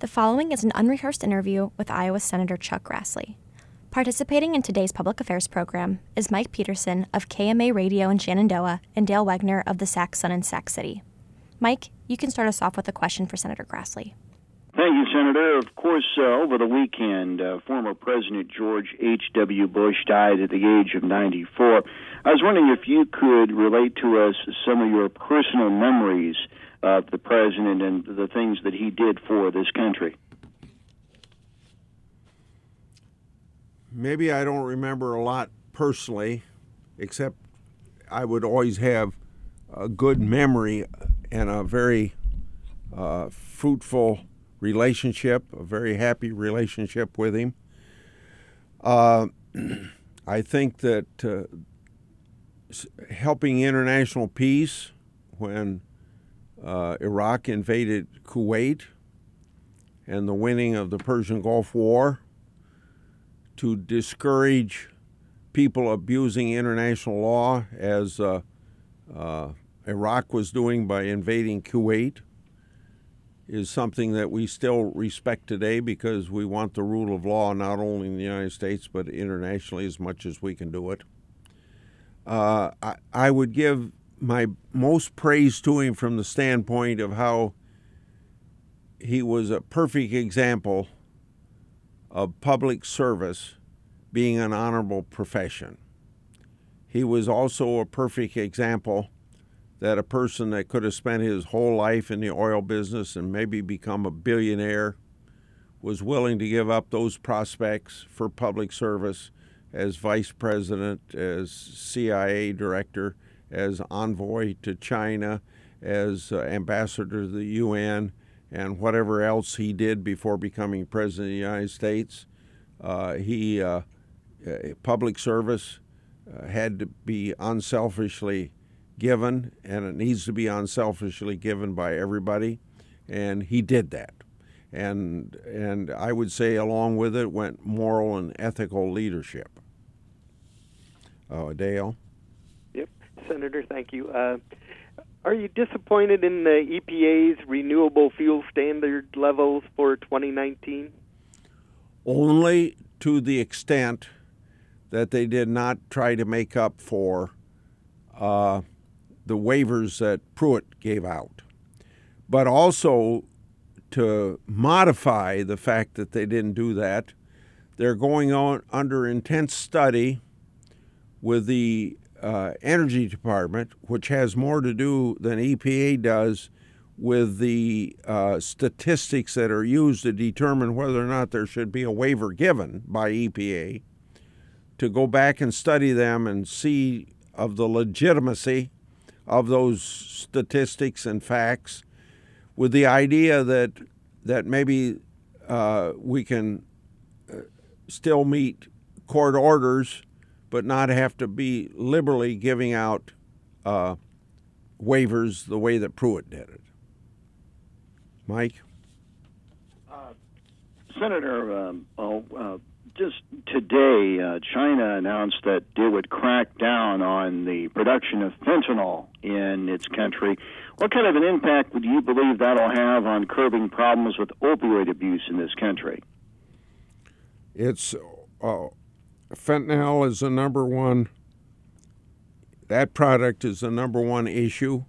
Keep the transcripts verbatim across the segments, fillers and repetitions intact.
The following is an unrehearsed interview with Iowa Senator Chuck Grassley. Participating in today's public affairs program is Mike Peterson of K M A Radio in Shenandoah and Dale Wegner of the Sac Sun in Sac City. Mike, you can start us off with a question for Senator Grassley. Thank you, Senator. Of course, uh, over the weekend, uh, former President George H W. Bush died at the age of ninety-four. I was wondering if you could relate to us some of your personal memories of the president and the things that he did for this country. Maybe I don't remember a lot personally, except I would always have a good memory and a very uh, fruitful relationship, a very happy relationship with him. Uh, I think that uh, helping international peace when uh, Iraq invaded Kuwait and the winning of the Persian Gulf War to discourage people abusing international law as uh, uh, Iraq was doing by invading Kuwait is something that we still respect today because we want the rule of law not only in the United States but internationally as much as we can do it. Uh, I, I would give my most praise to him from the standpoint of how he was a perfect example of public service being an honorable profession. He was also a perfect example that a person that could have spent his whole life in the oil business and maybe become a billionaire was willing to give up those prospects for public service as vice president, as C I A director, as envoy to China, as uh, ambassador to the U N, and whatever else he did before becoming president of the United States. Uh, he, uh, uh, public service uh, had to be unselfishly given, and it needs to be unselfishly given by everybody, and he did that. And and I would say along with it went moral and ethical leadership. Uh, Dale? Yep, Senator, thank you. Uh, are you disappointed in the E P A's renewable fuel standard levels for twenty nineteen? Only to the extent that they did not try to make up for uh, the waivers that Pruitt gave out, but also to modify the fact that they didn't do that. They're going on under intense study with the uh, Energy Department, which has more to do than E P A does with the uh, statistics that are used to determine whether or not there should be a waiver given by E P A, to go back and study them and see of the legitimacy of those statistics and facts, with the idea that that maybe uh, we can uh, still meet court orders but not have to be liberally giving out uh, waivers the way that Pruitt did it. Mike? Uh, Senator, um, oh, uh, just today, uh, China announced that it would crack down on the production of fentanyl in its country. What kind of an impact would you believe that'll have on curbing problems with opioid abuse in this country? It's uh, fentanyl is the number one. That product is the number one issue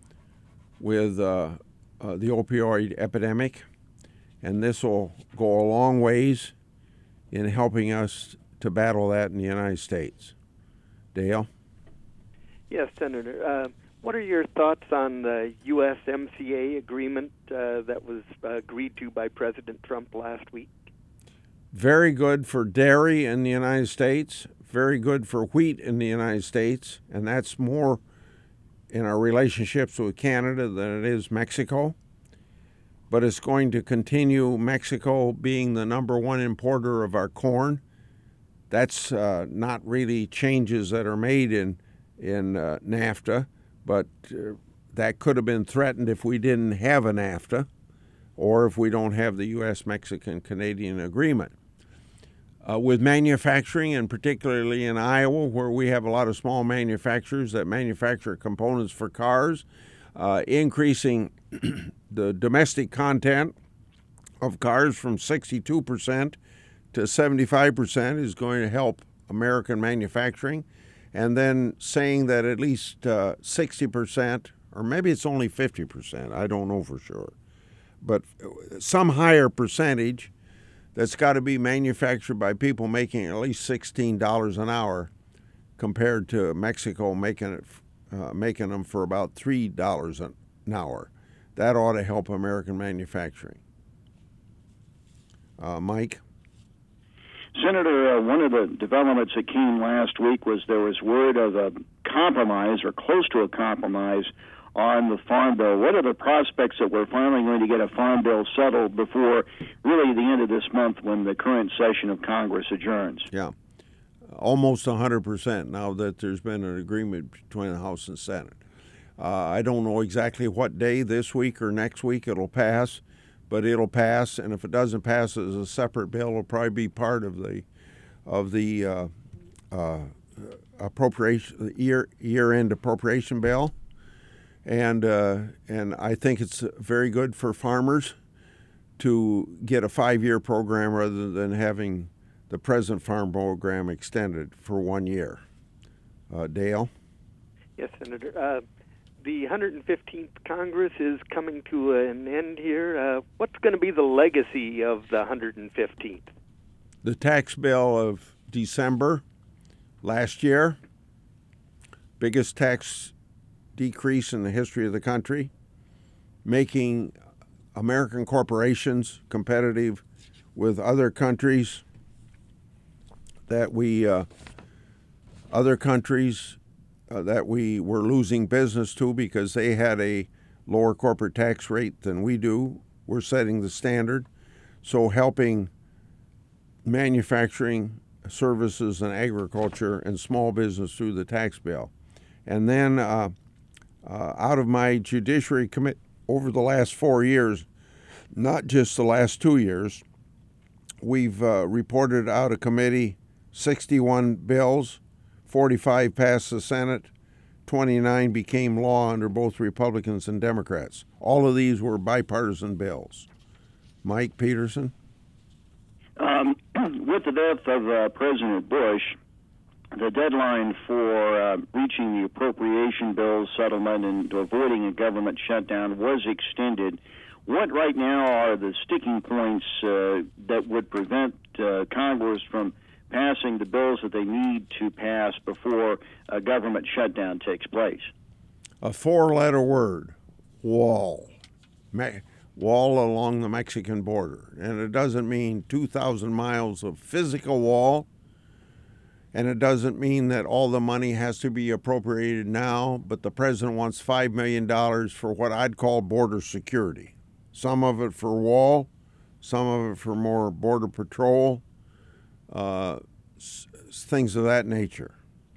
with uh, uh, the opioid epidemic, and this will go a long ways in helping us to battle that in the United States. Dale? Yes, Senator. Uh, what are your thoughts on the U S M C A agreement uh, that was uh, agreed to by President Trump last week? Very good for dairy in the United States, very good for wheat in the United States, and that's more in our relationships with Canada than it is Mexico. But it's going to continue, Mexico being the number one importer of our corn. That's uh, not really changes that are made in, in uh, NAFTA, but uh, that could have been threatened if we didn't have a NAFTA or if we don't have the U S Mexican Canadian agreement. Uh, with manufacturing, and particularly in Iowa, where we have a lot of small manufacturers that manufacture components for cars, uh, increasing the domestic content of cars from sixty-two percent to seventy-five percent is going to help American manufacturing. And then saying that at least uh, sixty percent, or maybe it's only fifty percent, I don't know for sure, but some higher percentage that's got to be manufactured by people making at least sixteen dollars an hour, compared to Mexico making it uh, making them for about three dollars an hour. That ought to help American manufacturing. Uh, Mike? Senator, uh, one of the developments that came last week was there was word of a compromise, or close to a compromise, on the Farm Bill. What are the prospects that we're finally going to get a Farm Bill settled before really the end of this month, when the current session of Congress adjourns? Yeah, almost one hundred percent now that there's been an agreement between the House and Senate. Uh, I don't know exactly what day, this week or next week, it'll pass, but it'll pass. And if it doesn't pass as a separate bill, it'll probably be part of the of the uh, uh, appropriation year year-end appropriation bill. And uh, and I think it's very good for farmers to get a five-year program rather than having the present farm program extended for one year. Uh, Dale? Yes, Senator. Uh, the one hundred fifteenth Congress is coming to an end here. Uh, what's going to be the legacy of the one hundred fifteenth? The tax bill of December last year, biggest tax decrease in the history of the country, making American corporations competitive with other countries that we, uh, other countries uh, that we were losing business to because they had a lower corporate tax rate than we do. We're setting the standard. So helping manufacturing, services, and agriculture and small business through the tax bill. And then uh, Uh, out of my Judiciary Committee over the last four years, not just the last two years, we've uh, reported out of committee sixty-one bills, forty-five passed the Senate, twenty-nine became law under both Republicans and Democrats. All of these were bipartisan bills. Mike Peterson? Um, with the death of uh, President Bush, the deadline for uh, reaching the appropriation bill settlement and avoiding a government shutdown was extended. What right now are the sticking points uh, that would prevent uh, Congress from passing the bills that they need to pass before a government shutdown takes place? A four-letter word, wall. Me- wall along the Mexican border. And it doesn't mean two thousand miles of physical wall. And it doesn't mean that all the money has to be appropriated now, but the president wants five million dollars for what I'd call border security. Some of it for wall, some of it for more border patrol, uh, s- things of that nature.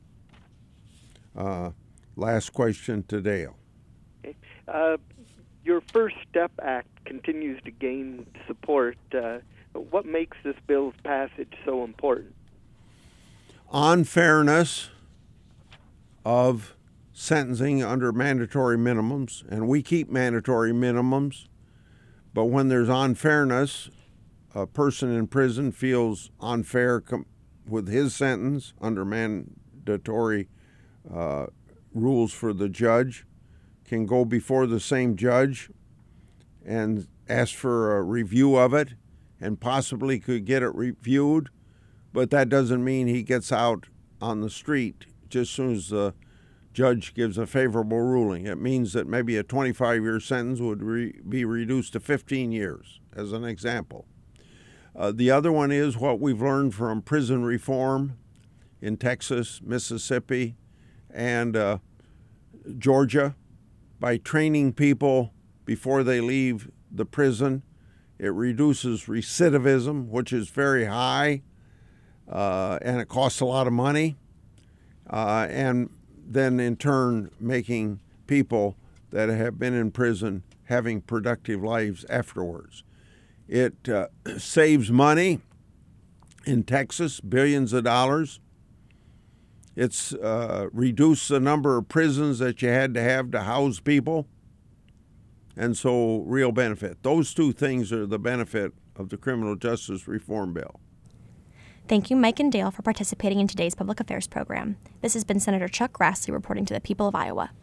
Uh, last question to Dale. Okay. Uh, your First Step Act continues to gain support. Uh, what makes this bill's passage so important? Unfairness of sentencing under mandatory minimums, and we keep mandatory minimums, but when there's unfairness, a person in prison feels unfair com- with his sentence under mandatory uh, rules for the judge, can go before the same judge and ask for a review of it, and possibly could get it reviewed. But that doesn't mean he gets out on the street just as soon as the judge gives a favorable ruling. It means that maybe a twenty-five-year sentence would re- be reduced to fifteen years, as an example. Uh, the other one is what we've learned from prison reform in Texas, Mississippi, and uh, Georgia. By training people before they leave the prison, it reduces recidivism, which is very high. Uh, and it costs a lot of money, uh, and then in turn making people that have been in prison having productive lives afterwards. It uh, saves money in Texas, billions of dollars. It's uh, reduced the number of prisons that you had to have to house people, and so real benefit. Those two things are the benefit of the Criminal Justice Reform Bill. Thank you, Mike and Dale, for participating in today's public affairs program. This has been Senator Chuck Grassley reporting to the people of Iowa.